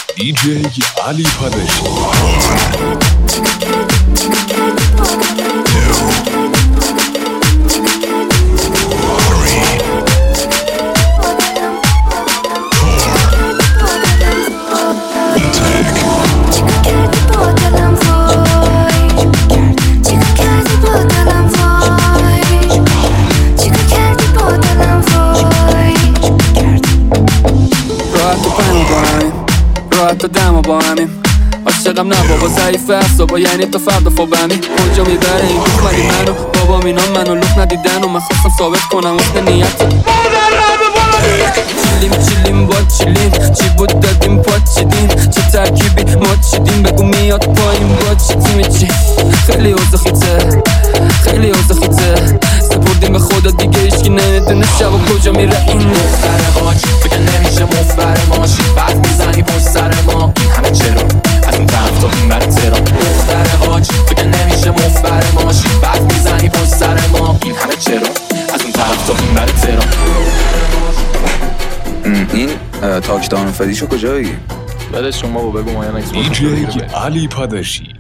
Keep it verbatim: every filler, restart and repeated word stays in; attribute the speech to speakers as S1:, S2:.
S1: دیجی علی پادشی.
S2: راحت دم با همیم عاشقم نه بابا ضعیف اعصابا، یعنی تا فردا فوبمی کجا میبره این دوست ولی منو بابا اینا منو لوک ندیدن و من خواستم ثابت کنم حسن نیت چیلیم چیلیم با چیلیم چی بود دادیم پاچیدیم چه ترکیبی ما چیدیم بگو میاد پایین با چی تیمی چی خیلی اوضاع خیته خیلی اوضاع خیته سپردیم به خدا دیگه ایشکی نمیدونه شب و کجا میره این
S3: مفتر ماچ فکر نمیشه مفبر ماشی بعد میزنی پشت سر ما این همه چرا از اون طرف تا این بر تهران مفتر ماچ فکر نمیشه مفبر ماشی بعد میزنی پشت سر ما این همه چرا از اون طرف تا این بر تهران.
S4: این تاکدان فدیشو کجا بگیم؟
S5: بده شما با بگو ما یا نکس
S1: دیجی علی پادشی.